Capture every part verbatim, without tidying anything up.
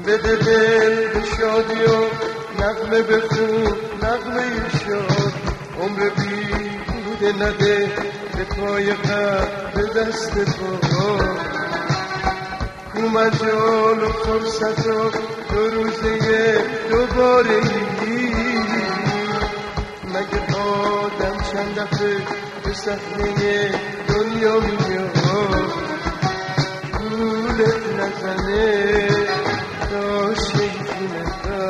بده دل به شادی و نغمه بخون نغمه شاد، عمر بیهوده نده به پای قلب به دست پا. کو مجال و فرصت و دو روزه دوباره ای، مگه آدم چند دفعه به صحنه دنیا میاد، گولت نزنه تا شیطونه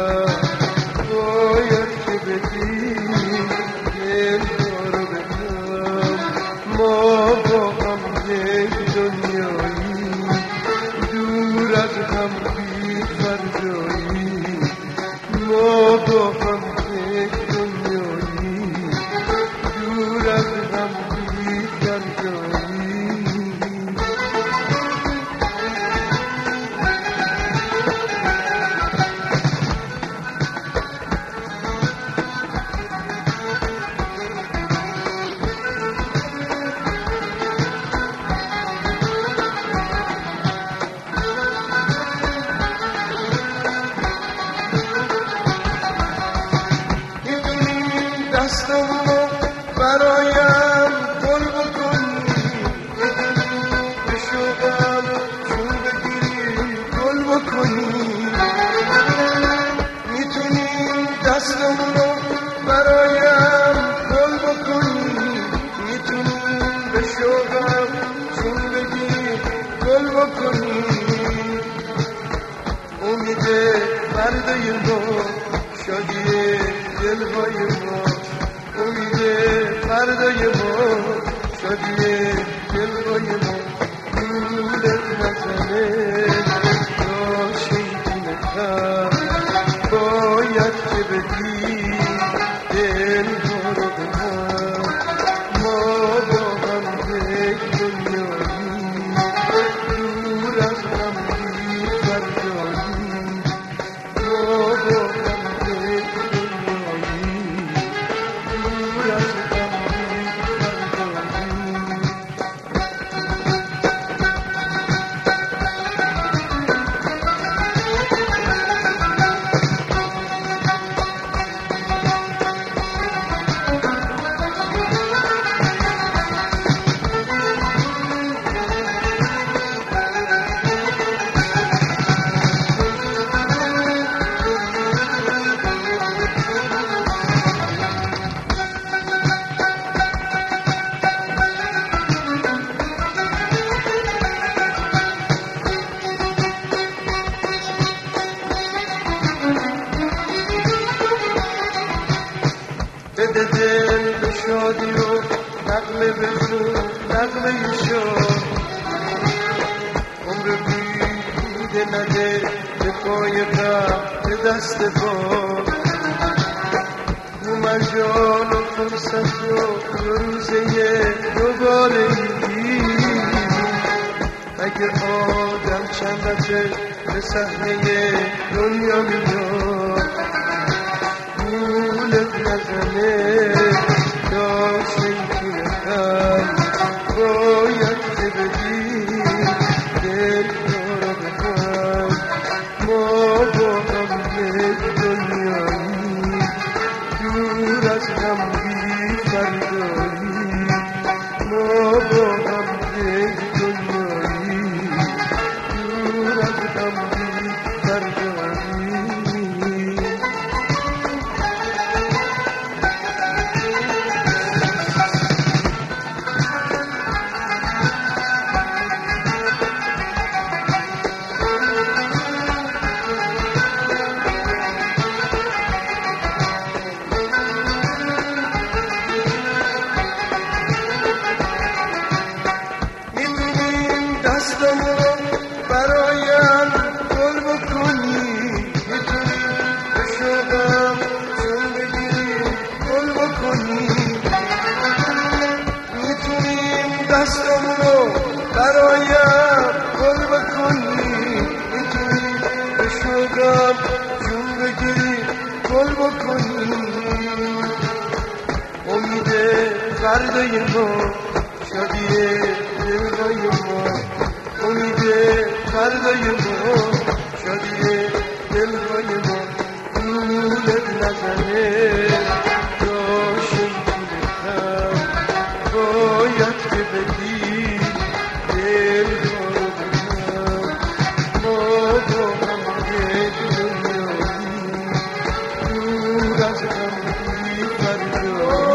باید که بدی دل رو بدم. ما با هم یک دنیایی دور از هم بی فردایی، ما با هم یک دنیایی دور از هم بی فردایی. دستمو برایم گل بکنی، به شوقم چون بگیری گل بکنی. میتونی دستمو برایم گل بکنی، میتونی به شوقم چون بگیری گل بکنی. امید فردای ما شادی دلهای ما، امید فردای ما شادی دلهای ما، گولت نزنه تا شیطونه کم باید که بدی دلها رو به من. ما با هم یک دنیایی دور از هم بی فردایی، ما با هم یک دنیایی دور از هم بی فردایی. بده دل به شادی و نغمه بخون نغمه شاد، عمر بیهوده نده به پای قلب به دست پا. کو مجال و فرصت و دو روزه دوباره ای، مگه آدم چند دفعه به صحنه دنیا میاد، گولت نزنه تا شیطونه کم باید که بدی دل رو بدم. ما با هم یک دنیایی دور از هم بی فردایی، ما با هم یک دنیایی دور از هم بی فردایی. دستمو برایم گل بکنی، میتونی به شوقم چون بگیری گل بکنی. میتونی دستمو برایم گل بکنی، میتونی به شوقم چون بگیری گل بکنی. امید فردای ما شادی دلهای ما، امید فردای ما شادی دلهای ما دولت نزنه راشون کنه باید که بگی دلها رو بگم ما با هم یک دنیایی دور از هم بی فریاد